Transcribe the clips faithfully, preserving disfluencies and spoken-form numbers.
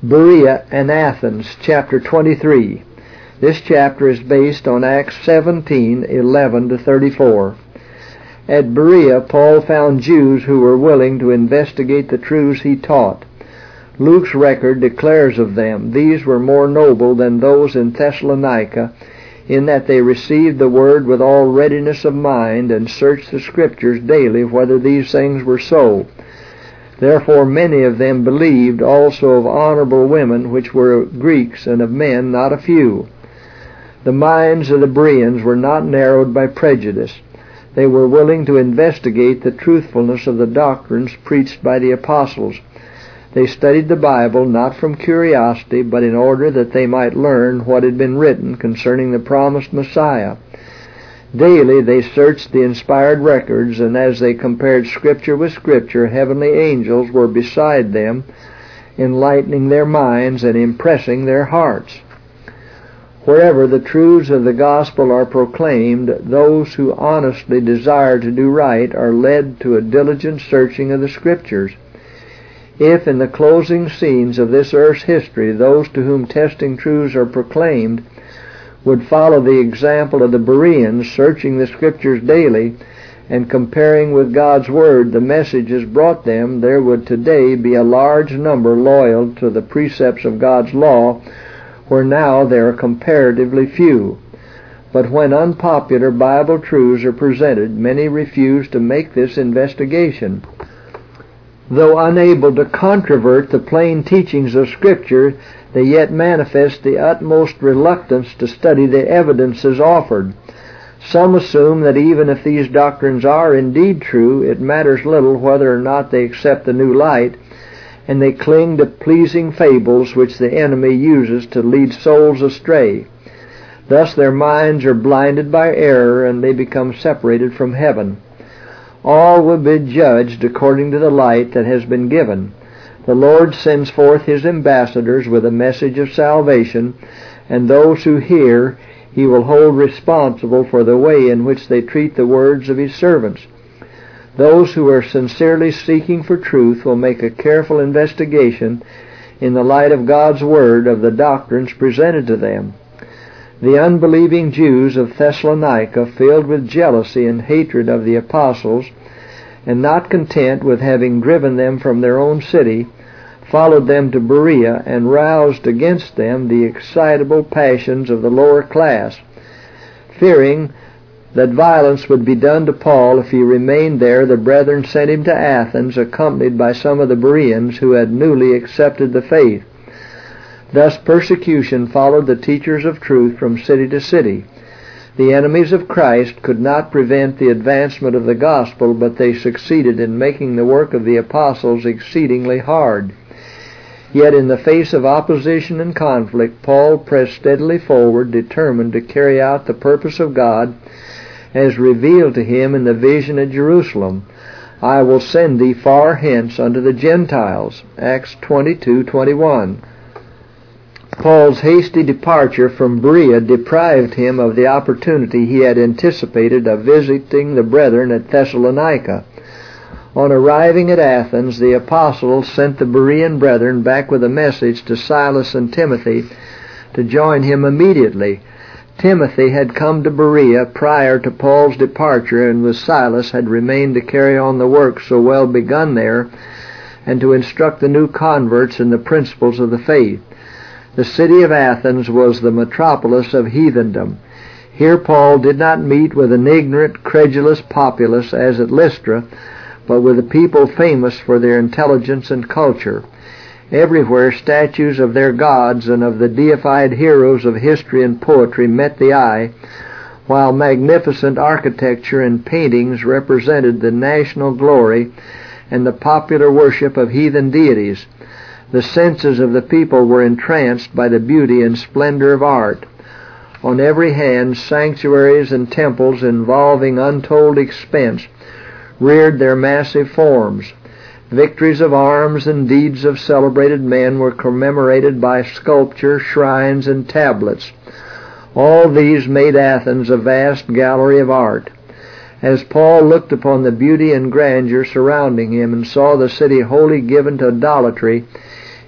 Berea and Athens, chapter twenty-three. This chapter is based on Acts seventeen, eleven to thirty-four. At Berea, Paul found Jews who were willing to investigate the truths he taught. Luke's record declares of them, "These were more noble than those in Thessalonica, in that they received the word with all readiness of mind, and searched the Scriptures daily whether these things were so. Therefore many of them believed, also of honorable women, which were Greeks, and of men not a few." The minds of the Bereans were not narrowed by prejudice. They were willing to investigate the truthfulness of the doctrines preached by the apostles. They studied the Bible not from curiosity, but in order that they might learn what had been written concerning the promised Messiah. Daily they searched the inspired records, and as they compared Scripture with Scripture, heavenly angels were beside them, enlightening their minds and impressing their hearts. Wherever the truths of the gospel are proclaimed, those who honestly desire to do right are led to a diligent searching of the Scriptures. If in the closing scenes of this earth's history those to whom testing truths are proclaimed would follow the example of the Bereans, searching the Scriptures daily and comparing with God's Word the messages brought them, there would today be a large number loyal to the precepts of God's law, where now there are comparatively few. But when unpopular Bible truths are presented, many refuse to make this investigation. Though unable to controvert the plain teachings of Scripture, they yet manifest the utmost reluctance to study the evidences offered. Some assume that even if these doctrines are indeed true, it matters little whether or not they accept the new light, and they cling to pleasing fables which the enemy uses to lead souls astray. Thus their minds are blinded by error, and they become separated from heaven. All will be judged according to the light that has been given. The Lord sends forth His ambassadors with a message of salvation, and those who hear He will hold responsible for the way in which they treat the words of His servants. Those who are sincerely seeking for truth will make a careful investigation in the light of God's Word of the doctrines presented to them. The unbelieving Jews of Thessalonica, filled with jealousy and hatred of the apostles, and not content with having driven them from their own city, followed them to Berea and roused against them the excitable passions of the lower class. Fearing that violence would be done to Paul if he remained there, the brethren sent him to Athens, accompanied by some of the Bereans who had newly accepted the faith. Thus persecution followed the teachers of truth from city to city. The enemies of Christ could not prevent the advancement of the gospel, but they succeeded in making the work of the apostles exceedingly hard. Yet in the face of opposition and conflict, Paul pressed steadily forward, determined to carry out the purpose of God as revealed to him in the vision at Jerusalem. "I will send thee far hence unto the Gentiles." Acts twenty-two twenty-one. Paul's hasty departure from Berea deprived him of the opportunity he had anticipated of visiting the brethren at Thessalonica. On arriving at Athens, the apostles sent the Berean brethren back with a message to Silas and Timothy to join him immediately. Timothy had come to Berea prior to Paul's departure, and with Silas had remained to carry on the work so well begun there, and to instruct the new converts in the principles of the faith. The city of Athens was the metropolis of heathendom. Here Paul did not meet with an ignorant, credulous populace as at Lystra, but with a people famous for their intelligence and culture. Everywhere statues of their gods and of the deified heroes of history and poetry met the eye, while magnificent architecture and paintings represented the national glory and the popular worship of heathen deities. The senses of the people were entranced by the beauty and splendor of art. On every hand, sanctuaries and temples involving untold expense reared their massive forms. Victories of arms and deeds of celebrated men were commemorated by sculpture, shrines, and tablets. All these made Athens a vast gallery of art. As Paul looked upon the beauty and grandeur surrounding him and saw the city wholly given to idolatry,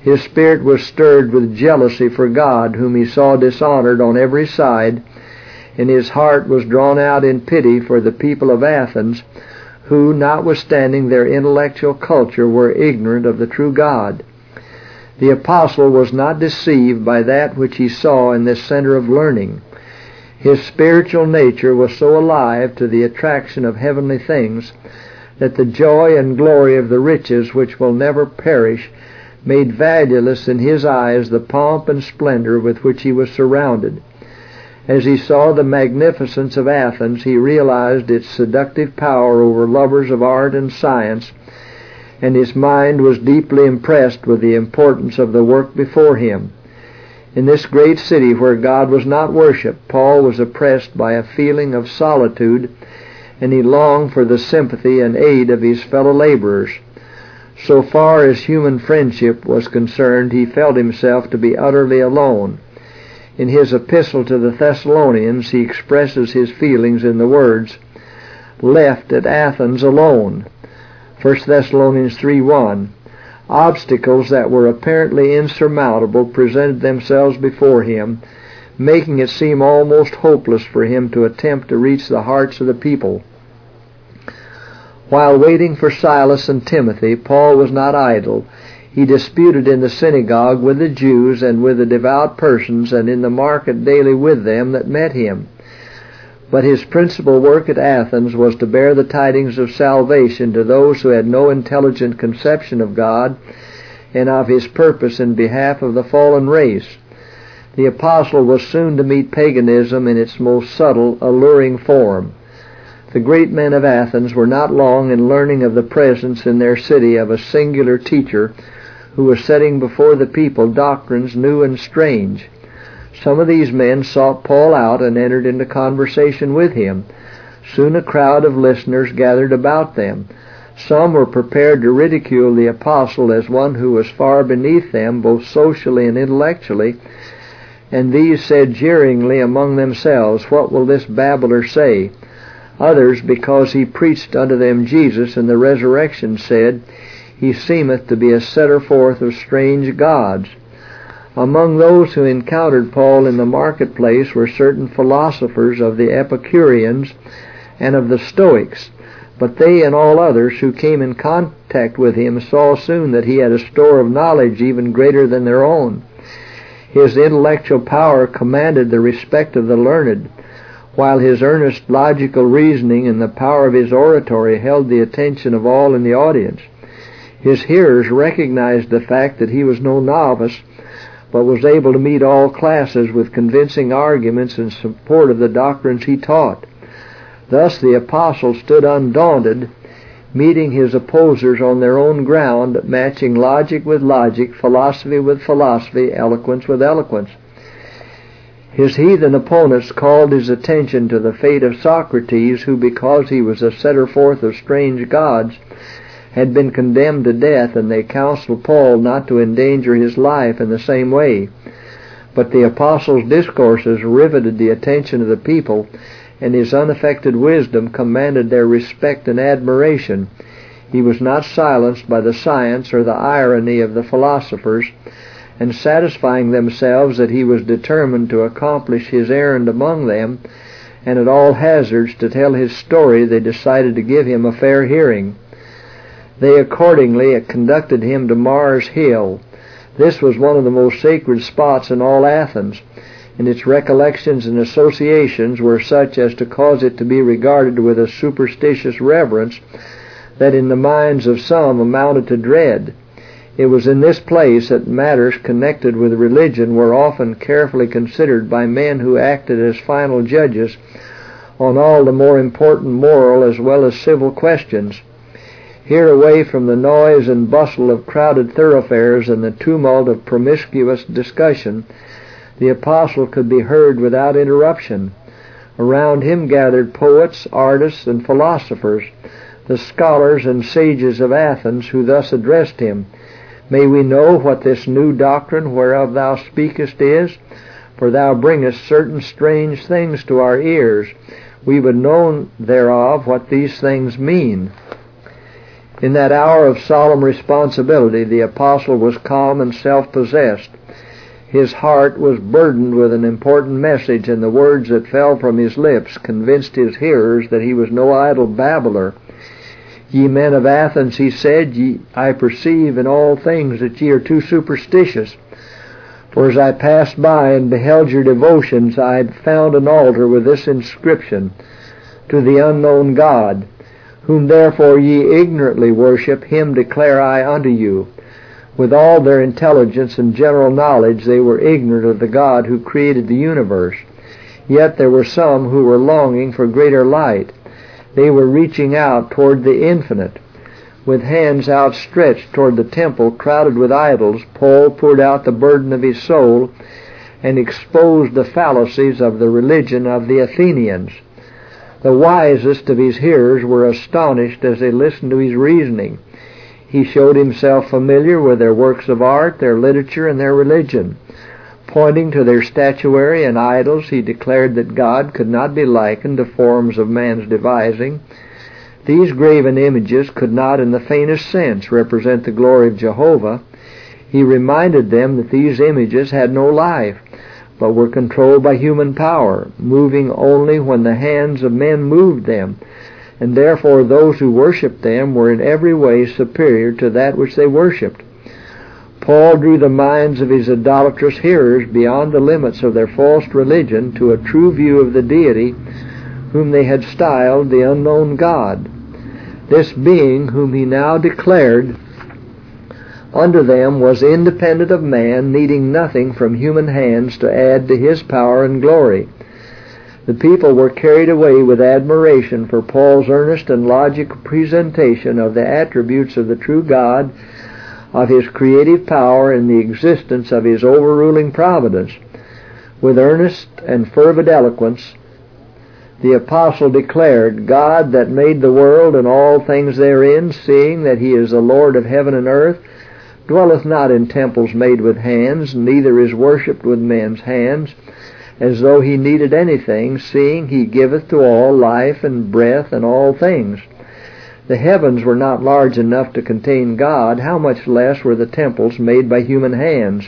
His spirit was stirred with jealousy for God, whom he saw dishonored on every side, and his heart was drawn out in pity for the people of Athens, who, notwithstanding their intellectual culture, were ignorant of the true God. The apostle was not deceived by that which he saw in this center of learning. His spiritual nature was so alive to the attraction of heavenly things that the joy and glory of the riches which will never perish made valueless in his eyes the pomp and splendor with which he was surrounded. As he saw the magnificence of Athens, he realized its seductive power over lovers of art and science, and his mind was deeply impressed with the importance of the work before him. In this great city where God was not worshipped, Paul was oppressed by a feeling of solitude, and he longed for the sympathy and aid of his fellow laborers. So far as human friendship was concerned, he felt himself to be utterly alone. In his epistle to the Thessalonians, he expresses his feelings in the words, "Left at Athens alone." First Thessalonians three one. Obstacles that were apparently insurmountable presented themselves before him, making it seem almost hopeless for him to attempt to reach the hearts of the people. While waiting for Silas and Timothy, Paul was not idle. He disputed in the synagogue with the Jews and with the devout persons, and in the market daily with them that met him. But his principal work at Athens was to bear the tidings of salvation to those who had no intelligent conception of God and of his purpose in behalf of the fallen race. The apostle was soon to meet paganism in its most subtle, alluring form. The great men of Athens were not long in learning of the presence in their city of a singular teacher who was setting before the people doctrines new and strange. Some of these men sought Paul out and entered into conversation with him. Soon a crowd of listeners gathered about them. Some were prepared to ridicule the apostle as one who was far beneath them, both socially and intellectually, and these said jeeringly among themselves, "What will this babbler say?" Others, because he preached unto them Jesus and the resurrection, said, "He seemeth to be a setter forth of strange gods." Among those who encountered Paul in the marketplace were certain philosophers of the Epicureans and of the Stoics, but they and all others who came in contact with him saw soon that he had a store of knowledge even greater than their own. His intellectual power commanded the respect of the learned, while his earnest logical reasoning and the power of his oratory held the attention of all in the audience. His hearers recognized the fact that he was no novice, but was able to meet all classes with convincing arguments in support of the doctrines he taught. Thus the apostle stood undaunted, meeting his opposers on their own ground, matching logic with logic, philosophy with philosophy, eloquence with eloquence. His heathen opponents called his attention to the fate of Socrates, who, because he was a setter forth of strange gods, had been condemned to death, and they counseled Paul not to endanger his life in the same way. But the apostle's discourses riveted the attention of the people, and his unaffected wisdom commanded their respect and admiration. He was not silenced by the science or the irony of the philosophers, and satisfying themselves that he was determined to accomplish his errand among them, and at all hazards to tell his story, they decided to give him a fair hearing. They accordingly conducted him to Mars Hill. This was one of the most sacred spots in all Athens, and its recollections and associations were such as to cause it to be regarded with a superstitious reverence that in the minds of some amounted to dread. It was in this place that matters connected with religion were often carefully considered by men who acted as final judges on all the more important moral as well as civil questions. Here, away from the noise and bustle of crowded thoroughfares and the tumult of promiscuous discussion, the apostle could be heard without interruption. Around him gathered poets, artists, and philosophers, the scholars and sages of Athens, who thus addressed him, "May we know what this new doctrine whereof thou speakest is? For thou bringest certain strange things to our ears. We would know thereof what these things mean." In that hour of solemn responsibility, the apostle was calm and self-possessed. His heart was burdened with an important message, and the words that fell from his lips convinced his hearers that he was no idle babbler. Ye men of Athens, he said, ye, I perceive in all things that ye are too superstitious. For as I passed by and beheld your devotions, I had found an altar with this inscription, To the unknown God, whom therefore ye ignorantly worship, him declare I unto you. With all their intelligence and general knowledge, they were ignorant of the God who created the universe. Yet there were some who were longing for greater light. They were reaching out toward the infinite. With hands outstretched toward the temple crowded with idols, Paul poured out the burden of his soul and exposed the fallacies of the religion of the Athenians. The wisest of his hearers were astonished as they listened to his reasoning. He showed himself familiar with their works of art, their literature, and their religion. Pointing to their statuary and idols, he declared that God could not be likened to forms of man's devising. These graven images could not in the faintest sense represent the glory of Jehovah. He reminded them that these images had no life, but were controlled by human power, moving only when the hands of men moved them, and therefore those who worshipped them were in every way superior to that which they worshipped. Paul drew the minds of his idolatrous hearers beyond the limits of their false religion to a true view of the deity whom they had styled the unknown God. This being whom he now declared unto them was independent of man, needing nothing from human hands to add to his power and glory. The people were carried away with admiration for Paul's earnest and logical presentation of the attributes of the true God, of his creative power, and the existence of his overruling providence. With earnest and fervid eloquence, the apostle declared, God that made the world and all things therein, seeing that he is the Lord of heaven and earth, dwelleth not in temples made with hands, neither is worshipped with men's hands, as though he needed anything, seeing he giveth to all life and breath and all things. The heavens were not large enough to contain God, how much less were the temples made by human hands.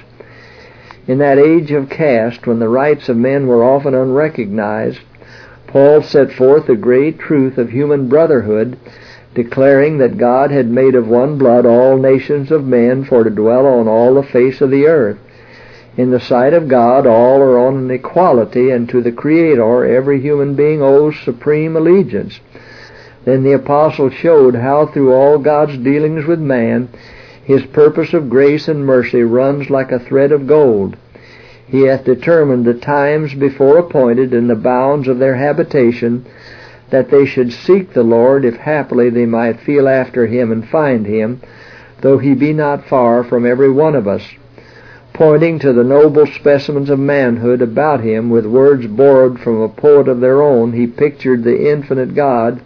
In that age of caste, when the rights of men were often unrecognized, Paul set forth the great truth of human brotherhood, declaring that God had made of one blood all nations of men for to dwell on all the face of the earth. In the sight of God, all are on an equality, and to the Creator every human being owes supreme allegiance. Then the apostle showed how through all God's dealings with man, his purpose of grace and mercy runs like a thread of gold. He hath determined the times before appointed and the bounds of their habitation, that they should seek the Lord, if haply they might feel after him and find him, though he be not far from every one of us. Pointing to the noble specimens of manhood about him with words borrowed from a poet of their own, he pictured the infinite God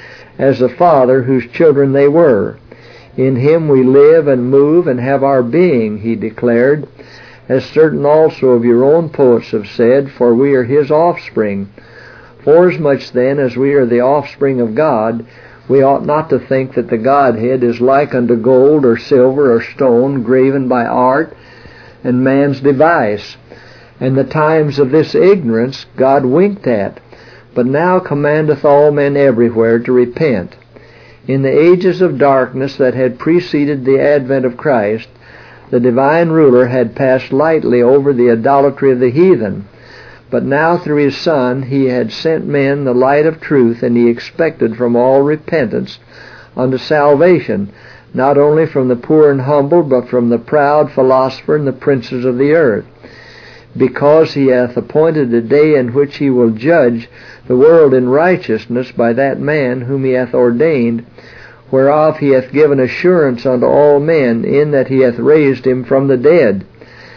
as the Father whose children they were. In him we live and move and have our being, he declared, as certain also of your own poets have said, for we are his offspring. Forasmuch then as we are the offspring of God, we ought not to think that the Godhead is like unto gold or silver or stone graven by art and man's device. And the times of this ignorance God winked at, but now commandeth all men everywhere to repent. In the ages of darkness that had preceded the advent of Christ, the divine ruler had passed lightly over the idolatry of the heathen. But now through his Son he had sent men the light of truth, and he expected from all repentance unto salvation, not only from the poor and humble, but from the proud philosopher and the princes of the earth. Because he hath appointed a day in which he will judge the world in righteousness by that man whom he hath ordained, whereof he hath given assurance unto all men, in that he hath raised him from the dead.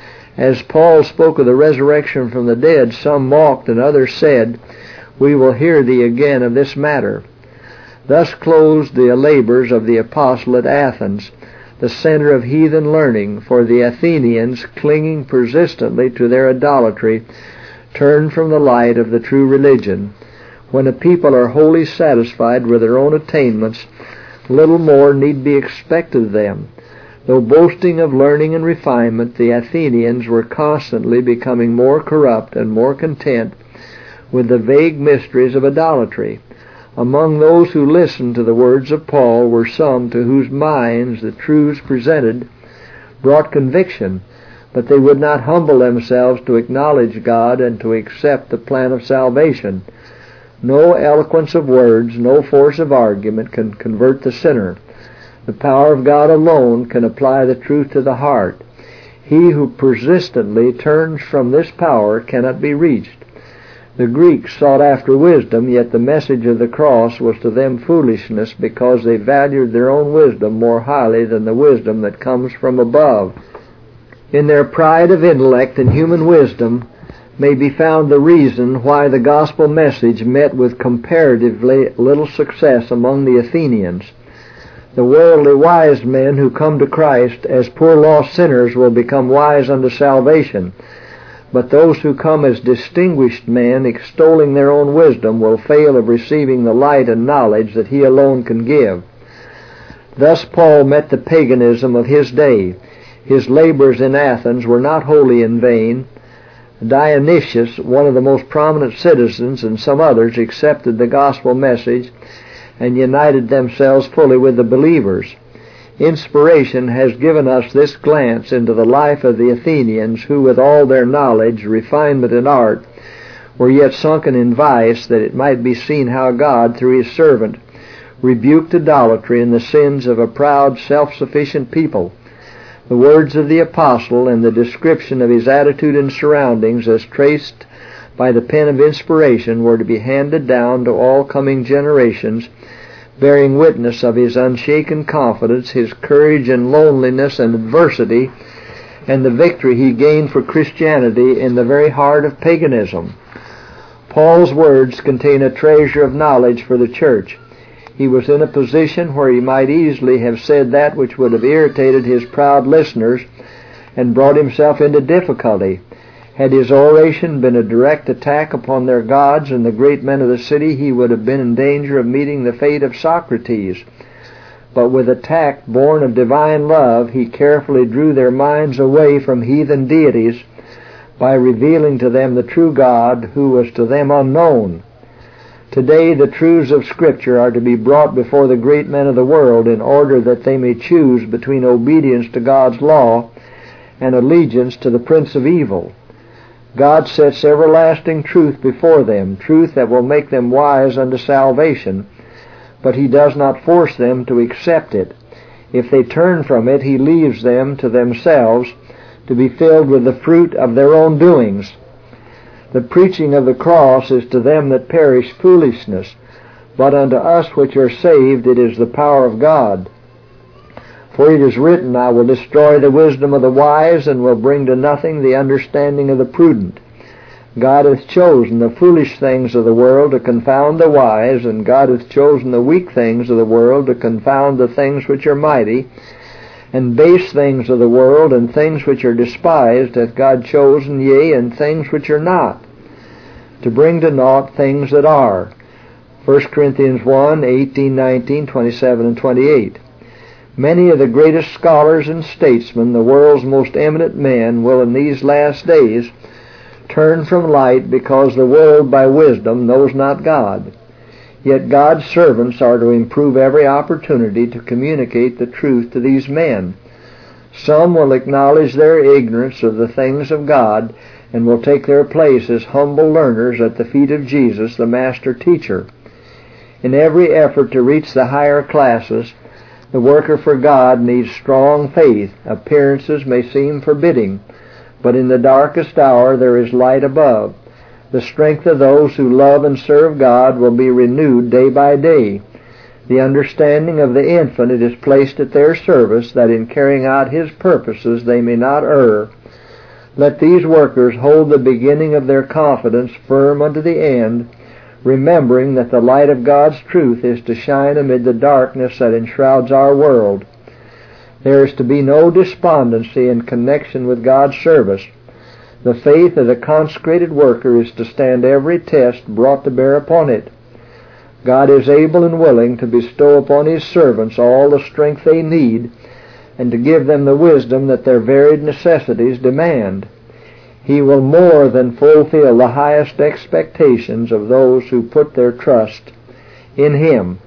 As Paul spoke of the resurrection from the dead, some mocked and others said, We will hear thee again of this matter. Thus closed the labors of the apostle at Athens, the center of heathen learning, for the Athenians, clinging persistently to their idolatry, turned from the light of the true religion. When a people are wholly satisfied with their own attainments, Little more need be expected of them. Though boasting of learning and refinement, the Athenians were constantly becoming more corrupt and more content with the vague mysteries of idolatry. Among those who listened to the words of Paul were some to whose minds the truths presented brought conviction, but they would not humble themselves to acknowledge God and to accept the plan of salvation. No eloquence of words, no force of argument can convert the sinner. The power of God alone can apply the truth to the heart. He who persistently turns from this power cannot be reached. The Greeks sought after wisdom, yet the message of the cross was to them foolishness, because they valued their own wisdom more highly than the wisdom that comes from above. In their pride of intellect and human wisdom may be found the reason why the gospel message met with comparatively little success among the Athenians. The worldly wise men who come to Christ as poor lost sinners will become wise unto salvation, but those who come as distinguished men, extolling their own wisdom, will fail of receiving the light and knowledge that He alone can give. Thus Paul met the paganism of his day. His labors in Athens were not wholly in vain. Dionysius, one of the most prominent citizens, and some others accepted the gospel message and united themselves fully with the believers. Inspiration has given us this glance into the life of the Athenians, who with all their knowledge, refinement, and art were yet sunken in vice, that it might be seen how God, through His servant, rebuked idolatry and the sins of a proud, self-sufficient people. The words of the apostle and the description of his attitude and surroundings as traced by the pen of inspiration were to be handed down to all coming generations, bearing witness of his unshaken confidence, his courage in loneliness and adversity, and the victory he gained for Christianity in the very heart of paganism. Paul's words contain a treasure of knowledge for the church. He was in a position where he might easily have said that which would have irritated his proud listeners and brought himself into difficulty. Had his oration been a direct attack upon their gods and the great men of the city, he would have been in danger of meeting the fate of Socrates. But with a tact born of divine love, he carefully drew their minds away from heathen deities by revealing to them the true God, who was to them unknown. Today the truths of Scripture are to be brought before the great men of the world in order that they may choose between obedience to God's law and allegiance to the prince of evil. God sets everlasting truth before them, truth that will make them wise unto salvation, but He does not force them to accept it. If they turn from it, He leaves them to themselves to be filled with the fruit of their own doings. The preaching of the cross is to them that perish foolishness, but unto us which are saved it is the power of God. For it is written, I will destroy the wisdom of the wise, and will bring to nothing the understanding of the prudent. God hath chosen the foolish things of the world to confound the wise, and God hath chosen the weak things of the world to confound the things which are mighty, and base things of the world, and things which are despised hath God chosen, yea, and things which are not, to bring to naught things that are. First Corinthians one, eighteen, nineteen, twenty-seven, and twenty-eight. Many of the greatest scholars and statesmen, the world's most eminent men, will in these last days turn from light, because the world by wisdom knows not God. Yet God's servants are to improve every opportunity to communicate the truth to these men. Some will acknowledge their ignorance of the things of God, and will take their place as humble learners at the feet of Jesus, the Master Teacher. In every effort to reach the higher classes, the worker for God needs strong faith. Appearances may seem forbidding, but in the darkest hour there is light above. The strength of those who love and serve God will be renewed day by day. The understanding of the infinite is placed at their service, that in carrying out His purposes they may not err. Let these workers hold the beginning of their confidence firm unto the end, remembering that the light of God's truth is to shine amid the darkness that enshrouds our world. There is to be no despondency in connection with God's service. The faith of the consecrated worker is to stand every test brought to bear upon it. God is able and willing to bestow upon His servants all the strength they need, and to give them the wisdom that their varied necessities demand. He will more than fulfill the highest expectations of those who put their trust in Him.